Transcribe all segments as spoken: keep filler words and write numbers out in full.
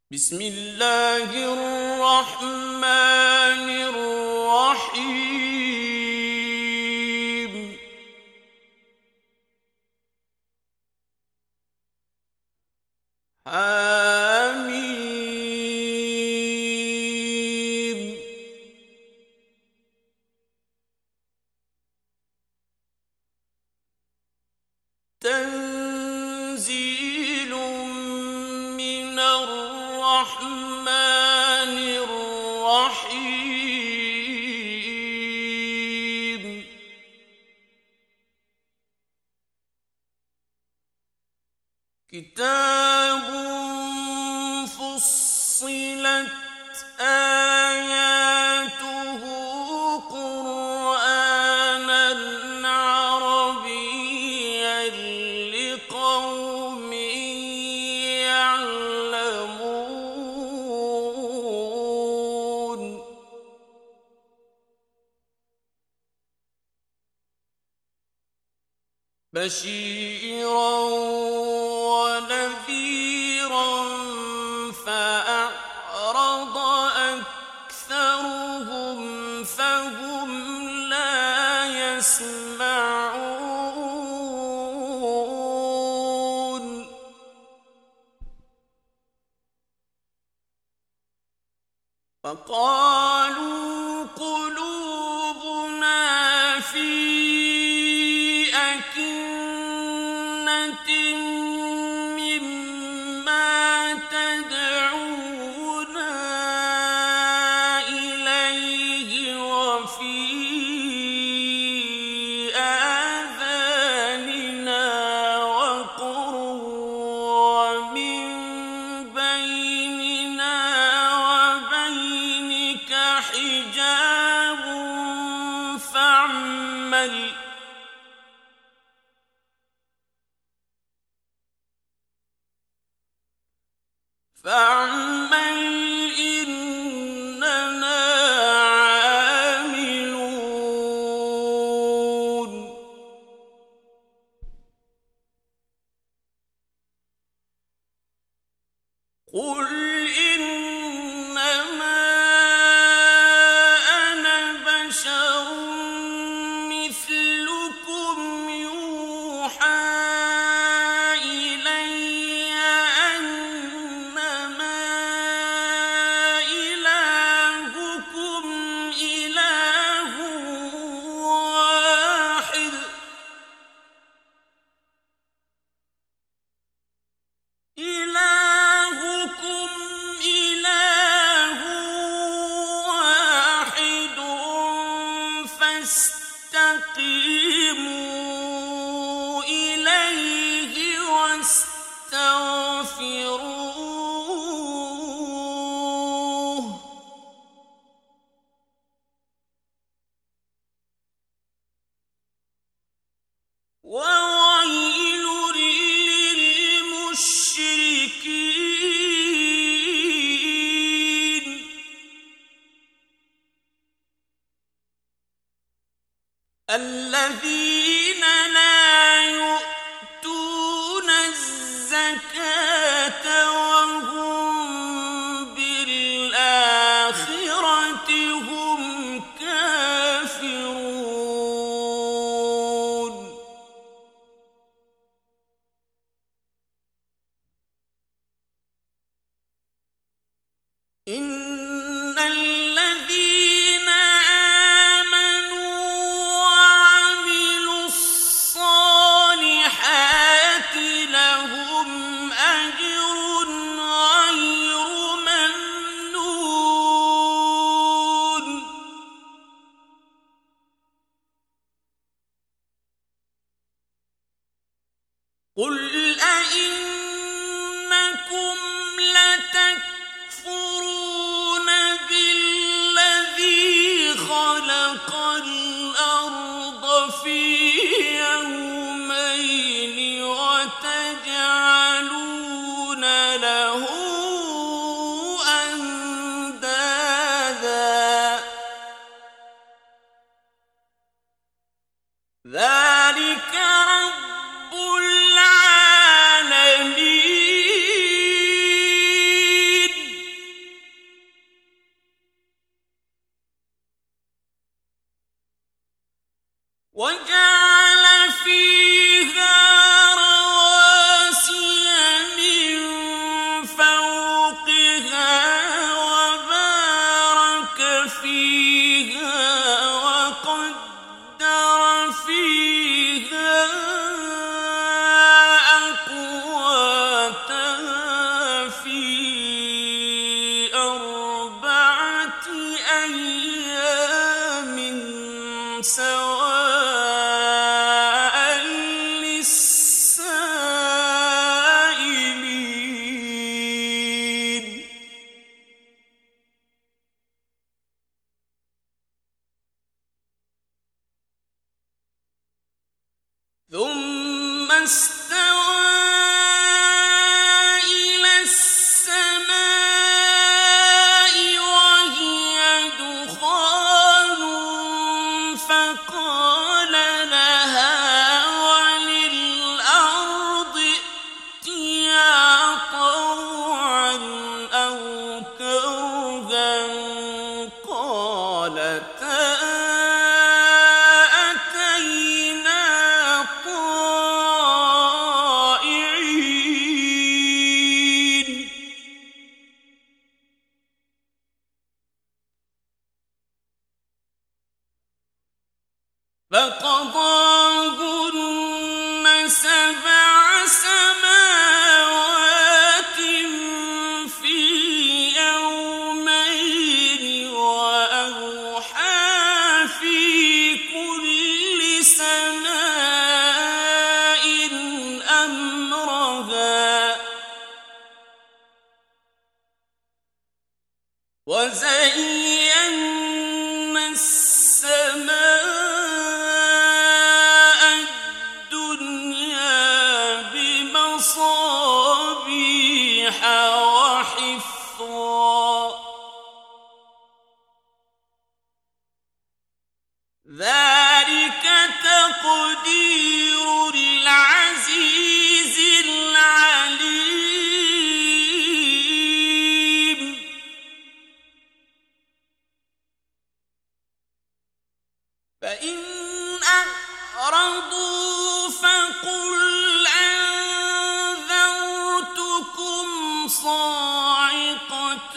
بسم الله الرحمن الرحيم حميم تنزيل من الرحمن الرحيم كتاب فصلت آياته قرآنا عربيا لقوم يعلمون بشيرا ونذيرا فأعرض أكثرهم فهم لا يسمعون فقالوا قلوبنا في أكنة مما تدعونا إليه وفي آذاننا وقر ومن بيننا وبينك حجاب فاعمل فاعمل إننا عاملون قل إنما أنا بشر مثلكم يوحى إلي أنما إلهكم إله واحد إلهكم إله واحد فاستقيموا إليه واستغفروه وويل للمشركين الذين لا يؤتون الزكاة وهم بالآخرة هم كافرون إن الذين آمنوا وعملوا الصالحات لهم أجر غير ممنون قل أئنكم لتكفرون بالله استوى إلى السماء وهي دخان فقال لها وللأرض ائتيا طوعا أو كرها قالتا أتينا طائعين فقضاهن سبع سماوات في يومين وأوحى في كل سماء أمرها وزينا السماء الدنيا بمصابيح وحفظا ذلك تقدير العزيز العليم فإن أعرضوا فقل أنذرتكم صاعقة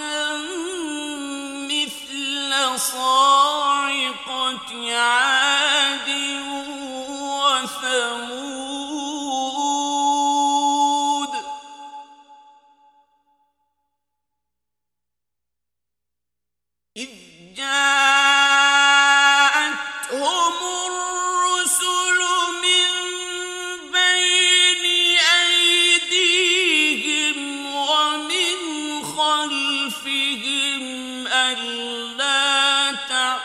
مثل صاعقة عاد وثمود إذ جاءتهم الرسل من بين أيديهم ومن خلفهم ألا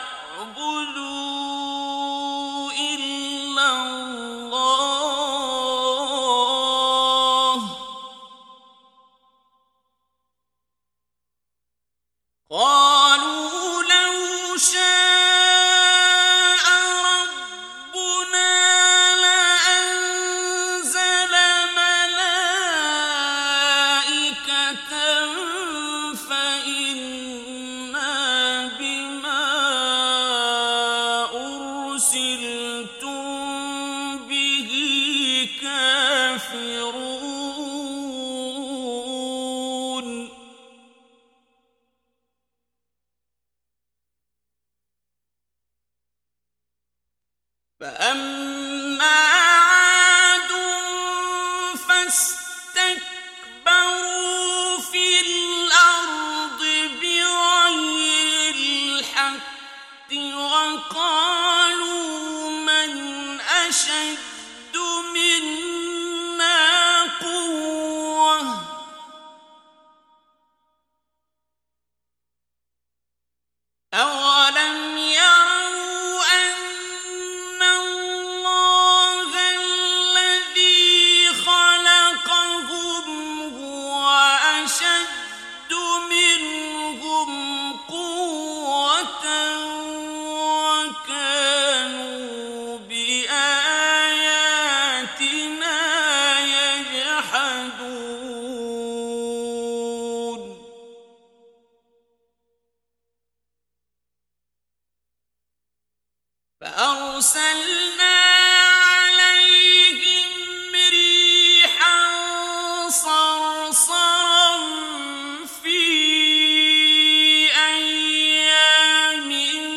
تعبدوا إلا الله قالوا لو شاء ربنا لأنزل ملائكة فإنا بما أرسلتم به كافرون فأما عاد فاستكبروا في الأرض بغير الحق وقالوا من أشد منا قوة أولم يروا أن الله الذي خلقهم هو أشد منهم قوة وكانوا بآياتنا يجحدون فأرسلنا عليهم ريحا صرصرا في أيام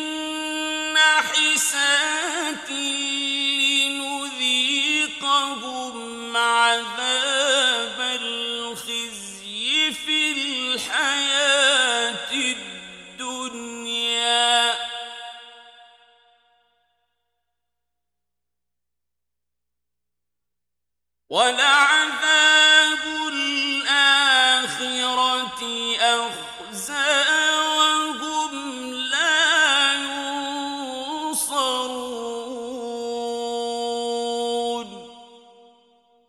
نحسات لنذيقهم عذاب الخزي في الحياة الدنيا ولعذاب الآخرة أخزى وهم لا ينصرون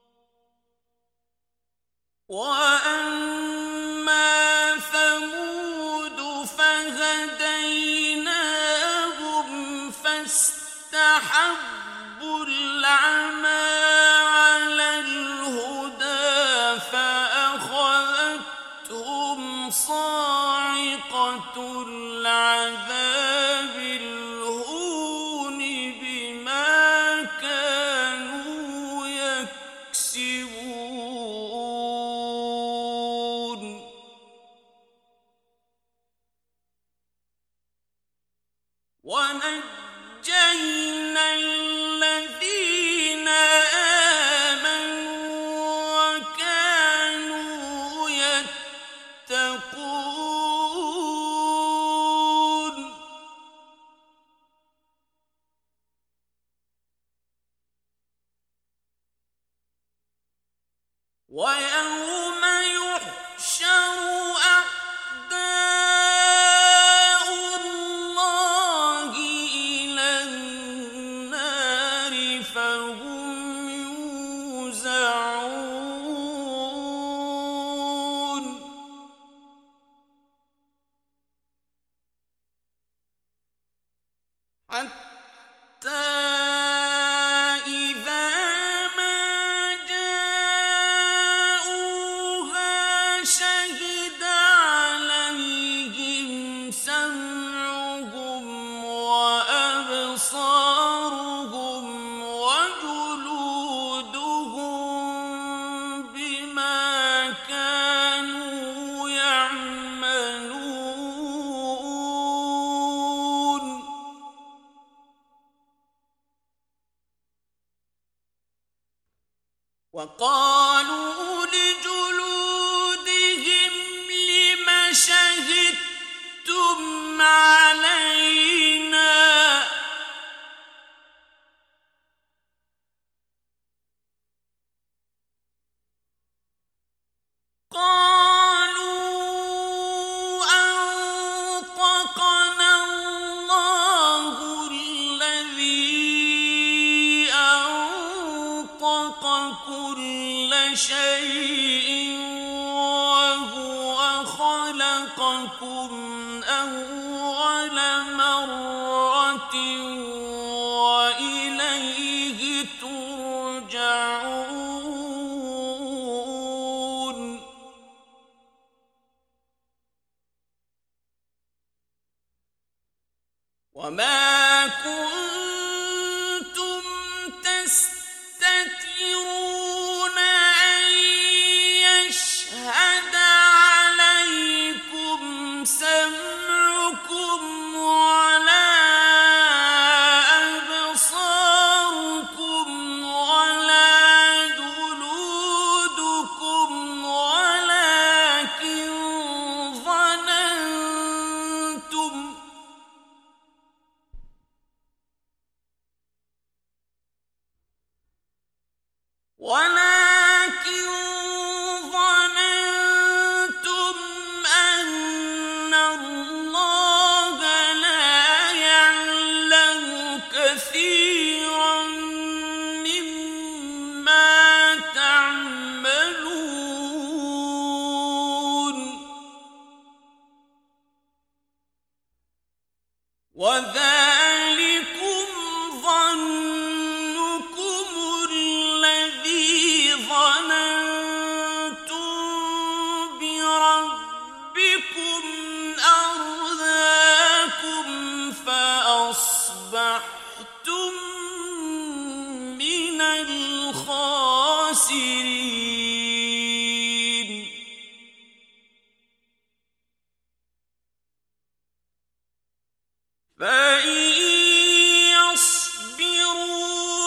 صاعقة العذاب الهون بما كانوا يكسبون ونجينا الذين آمنوا وكانوا يتقون ويوم يحشر أعداء الله إلى النار فهم يوزعون حتى إذا ما جاءوها شهد عليهم سمعهم وأبصارهم وجلودهم بما كانوا يعملون وقالوا لجلودهم لم شهدتم علينا قالوا أنطقنا الله الذي أنطق كل شيء وهو خلقكم أول مرة وإليه ترجعون وما كنتم تستترون أن يشهد عليكم سمعكم ولا أبصاركم ولا جلودكم ولكن ظننتم ولكن ظننتم أن الله لا يعلم كثيرا مما تعملون وذلكم ظنكم الذي ظننتم بربكم أرداكم فأصبحتم من الخاسرين فإن يصبروا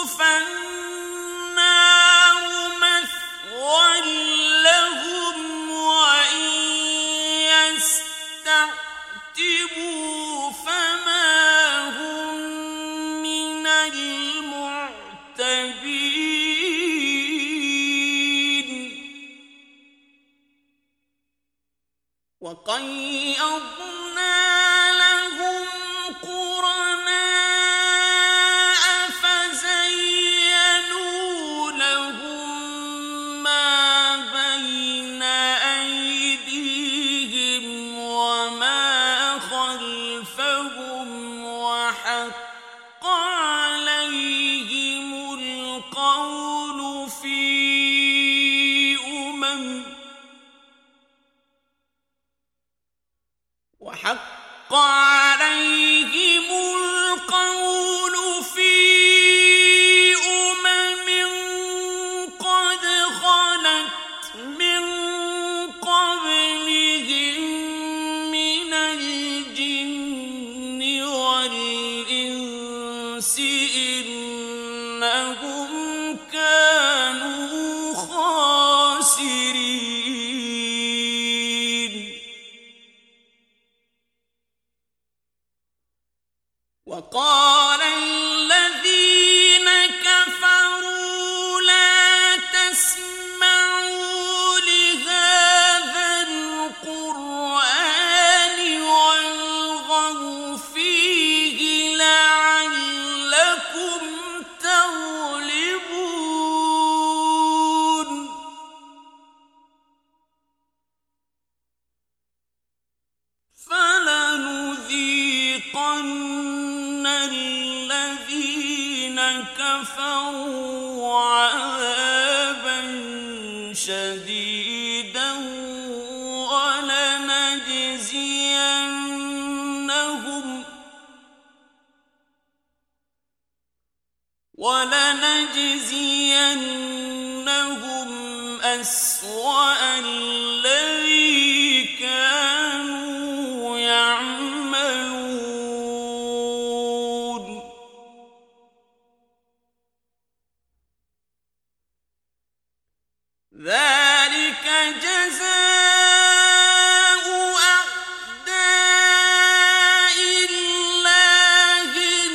فالنار مثوى لهم وإن يستعتبوا فما هم من المعتبين وقيضنا لهم قرناء فزينوا لهم ما بين أيديهم وما خلفهم وحق عليهم القول في أمم وحق عليهم القول في أمم قد خلت من قبلهم من الجن والإنس إنهم كانوا خاسرين. وقال الذين كفروا لا تسمعوا لهذا القرآن والغوا فيه لعلكم تغلبون. فلنذيقن الذين كفروا عذابا شديدا ولنجزينهم ولنجزينهم أسوأ الذي كانوا يعملون. ذلك جزاء أعداء الله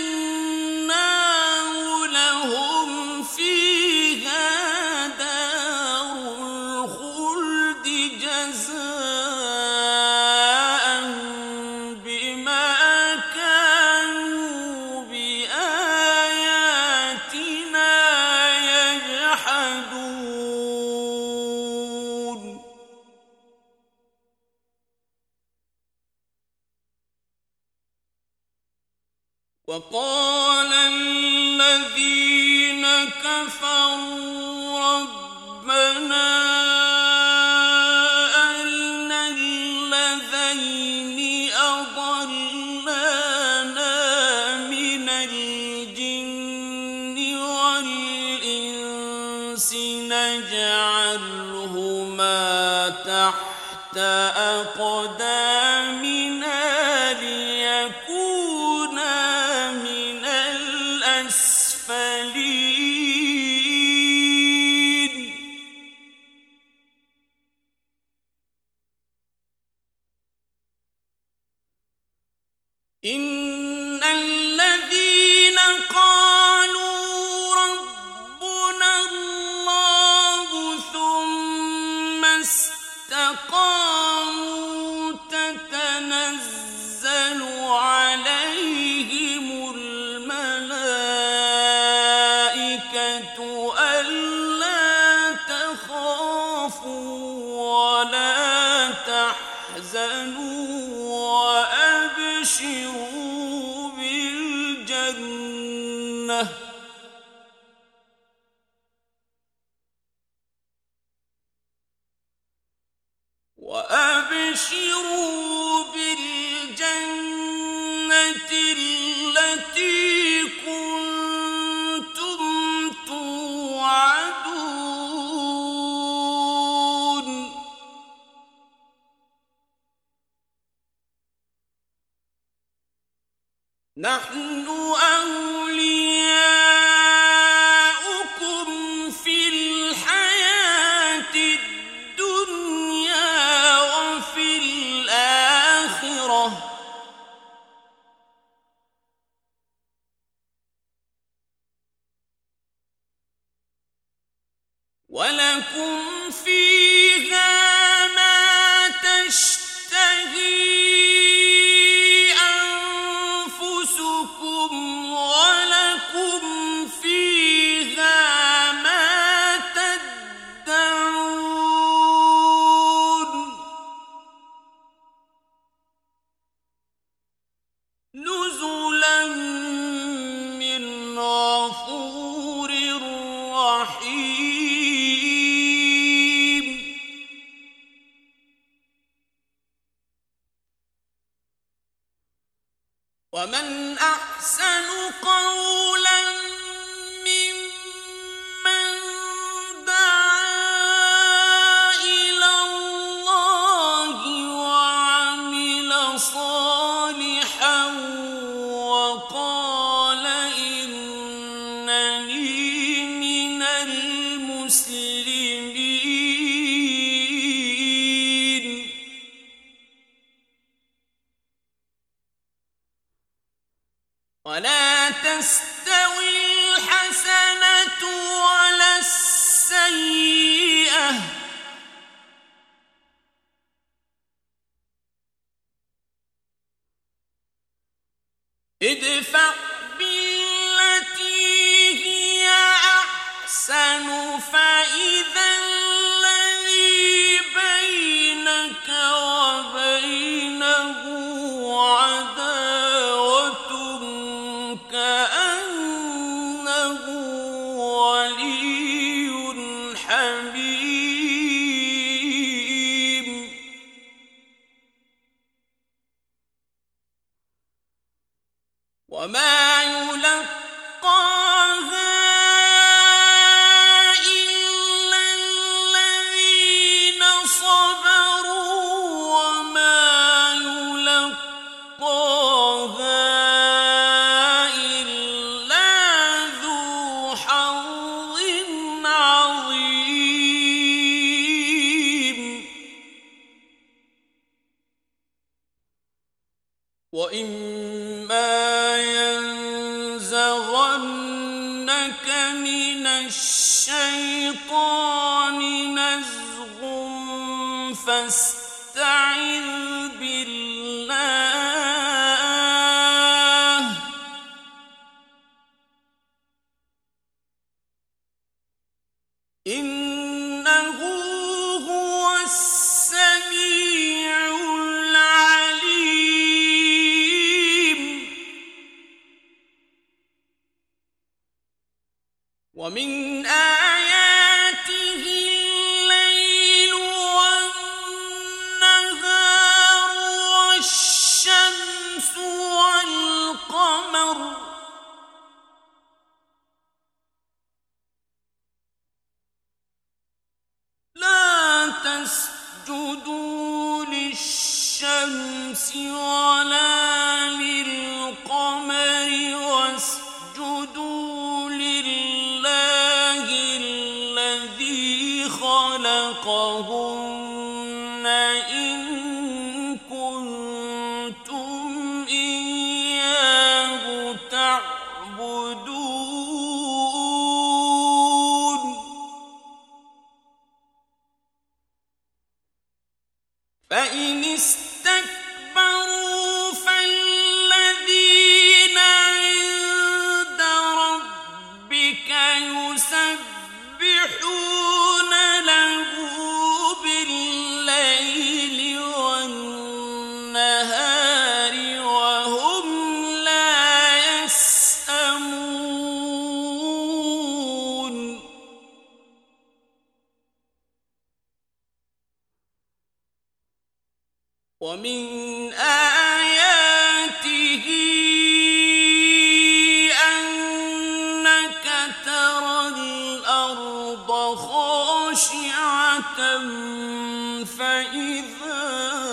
النار لهم فيها دار الخلد جزاء بما كانوا بآياتنا يجحدون. وقال الذين كفروا ربنا أرنا الذين أضلانا من الجن والإنس نجعلهما تحت أقدامنا ليكونا من الأسفلين. إن الذين قالوا ربنا الله ثم استقاموا تتنزل عليهم الملائكة ألا تخافوا ولا تحزنوا وأبشروا بالجنة وأبشروا بالجنة التي كنتم توعدون. نحن أولياؤكم في الحياة الدنيا وفي الآخرة ولكم فيها ما تشتهي أنفسكم ولكم فيها ما تدعون. نزلا من غفور رحيم. ومن أحسن قولا ممن دعا إلى الله وعمل صالحا وقال إنني من المسلمين. ولا تستوي الحسنة ولا السيئة ادفع بالتي هي أحسن فإذا الذي بينك وبينه عداوة كأنه ولي حميم. وما يلقاها إلا الذين صبروا وما يلقاها إلا ذو حظ عظيم. وإما ينزغنك من الشيطان نزغ فاستعذ بالله إنه هو السميع العليم. ومن آياته الليل والنهار والشمس والقمر لا تسجدوا للشمس ولا للقمر واسجدوا لله الذي خلقهن إن كنتم إياه تعبدون. فإن استكبروا فالذين عند ربك يسبحون له بالليل والنهار وهم لا يسأمون. ومن آياته أنك ترى الأرض خاشعة فإذا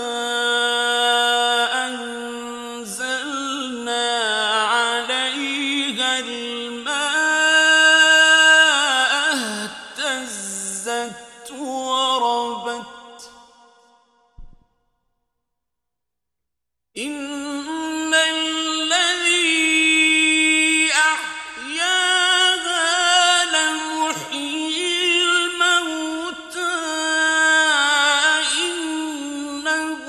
أنزلنا عليها الماء اهتزت وربت إن الذي أحياها لمحيي الموتى إنه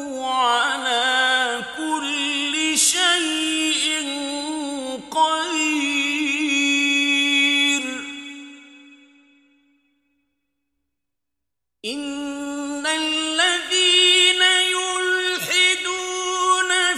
على كل شيء قدير. إن الذين يلحدون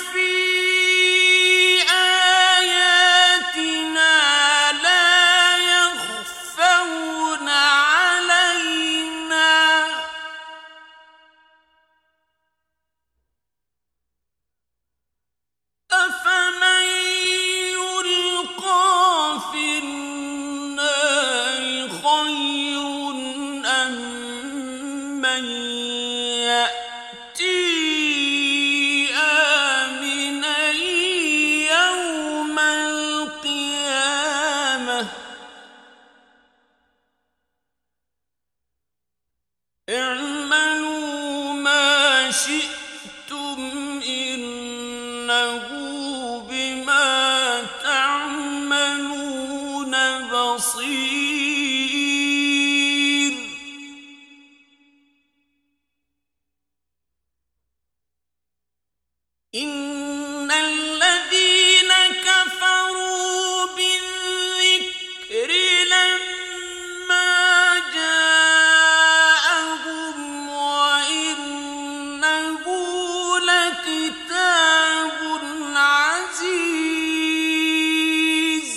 إنه بما تعملون بصير إن الذين كفروا بالذكر لما جاءهم وإنه لكتاب عزيز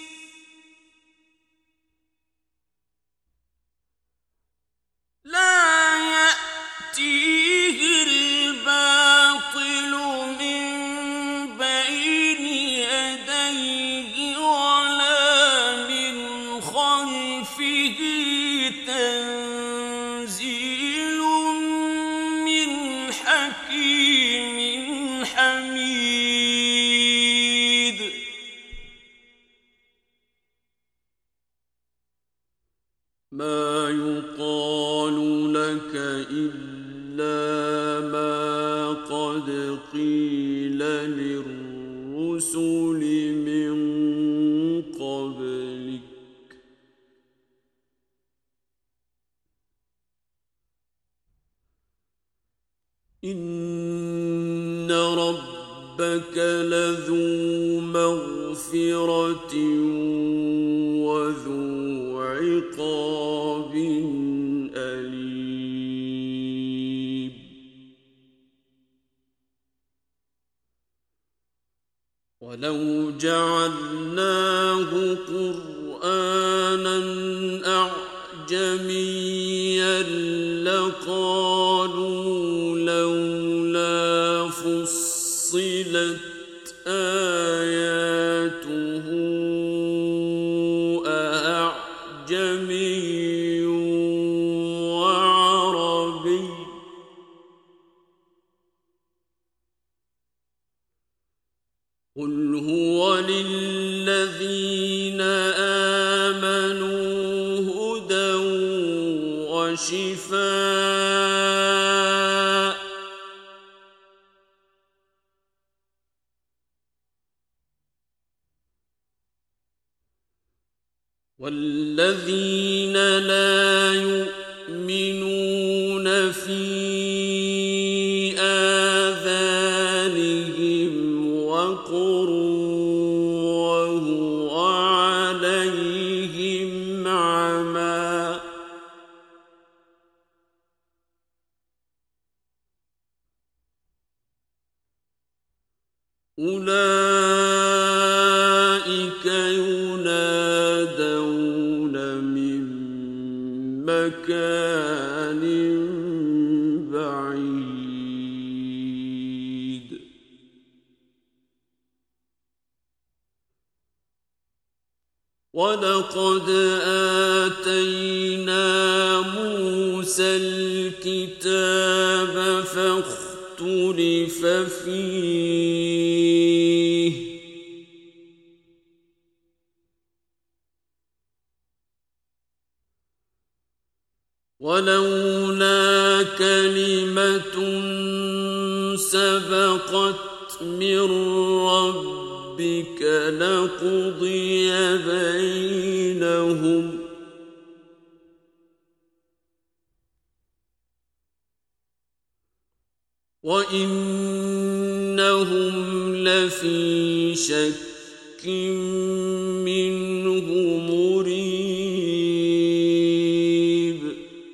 لا يأتيه الباطل من بين يديه ولا من خلفه تنزيل من حكيم حميد ما يقال لك إلا ما قد قيل للرسل من قبلك إن ربك لذو مغفرة وذو عقاب أليم ولو جعلناه قرآنا أعجميا لقالوا لولا فصلت آياته أعجمي وعربي قل هو للذين آمنوا هدى وشفاء والذين لا يؤمنون في آذانهم وقر وهو عليهم عمى أولئك ينادون من مكان بعيد ولقد آتينا موسى الكتاب فاختلف فيه ولولا كلمة سبقت من ربك لقضي بينهم وإنهم لفي شك منه مريب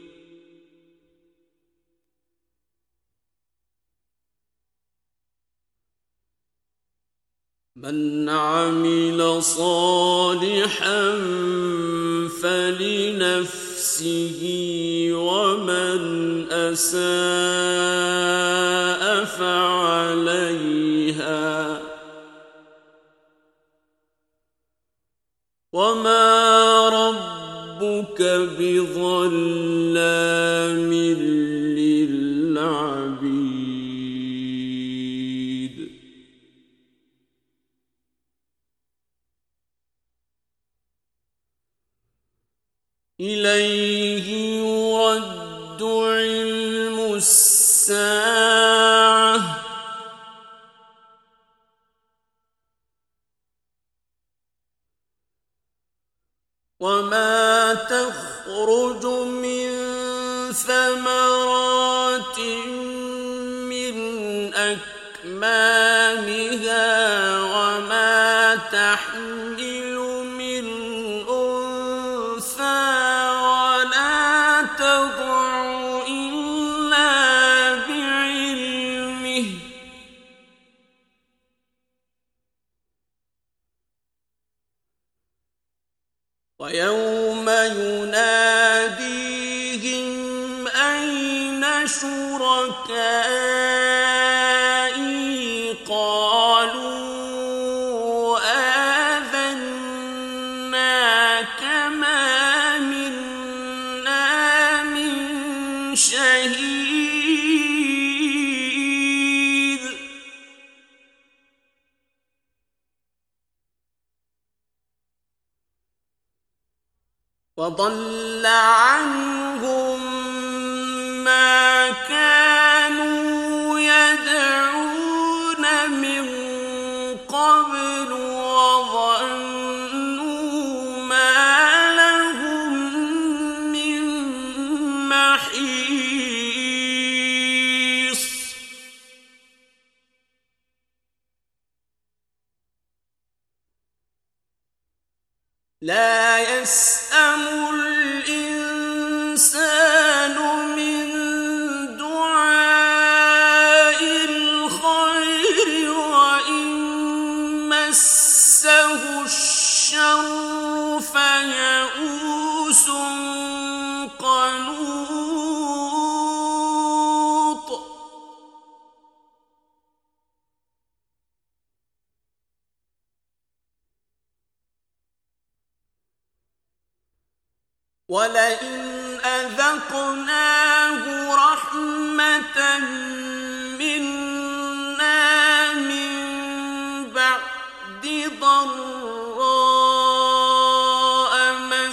من عمل صالحا فلنفسه ومن أساء فعليها وما ربك بظلام للعبيد إليه يرد علم الساعة وما تخرج من ثمرات من أكمامها وما تحمل من أنثى ولا تضع إلا بعلمه ويوم يناديهم أين شركائي قالوا آذناك ما منا من شهيد وضل عنهم ما كانوا يدعون من قبل وظنوا ما لهم من محيص لا يسأم الإنسان من دعاء الخير وإن مسه الشر فيئوس قنوط ولئن أذقناه رحمة منا من بعد ضراء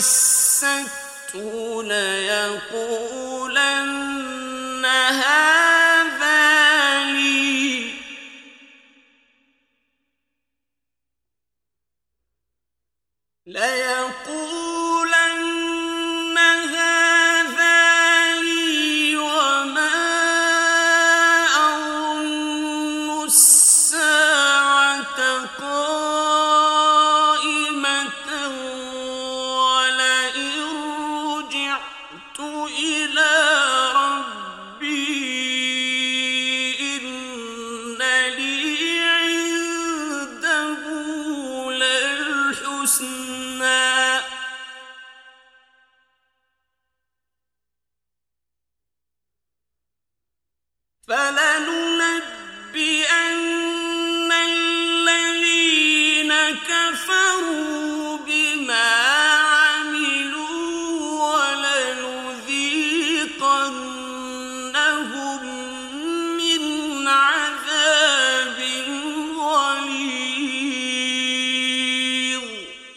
مسته ليقولن هذا لي ليقولن هذا لي وما أظن الساعة قائمة ولئن رجعت إلى ربي إن لي عنده للحسنى فلننبئن الذين كفروا بما عملوا ولنذيقنهم من عذاب غليظ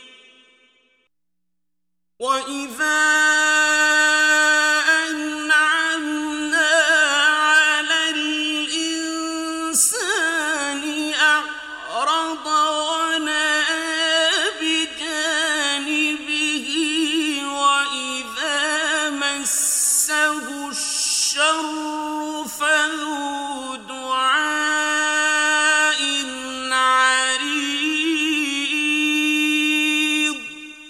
وإذا أنعمنا على الإنسان أعرض ونأى بجانبه وإذا مسه الشر فذو دعاء عريض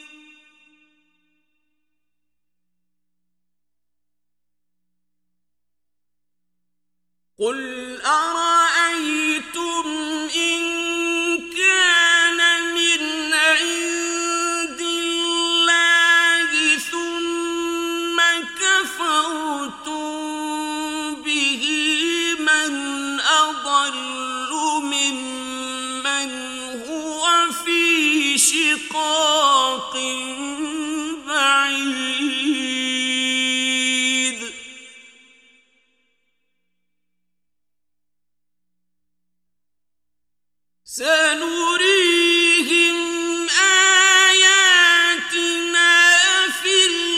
قل أرأيتم إن كان من عند الله ثم كفرتم به من أضل ممن هو في شقاق بعيد سنريهم آياتنا في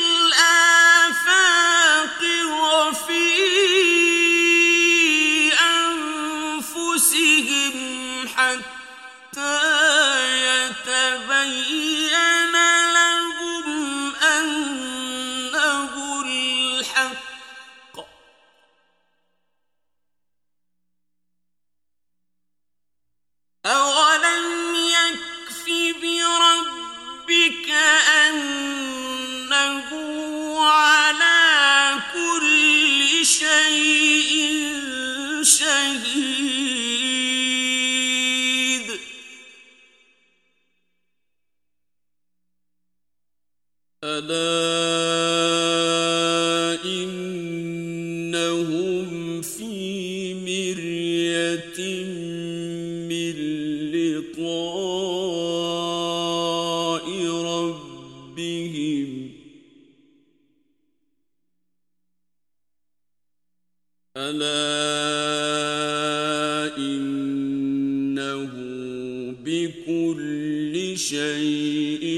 الآفاق وفي أنفسهم حتى يتبين لهم شهيد ألا إنهم في مرية من لقاء ربهم ألا إنه بكل شيء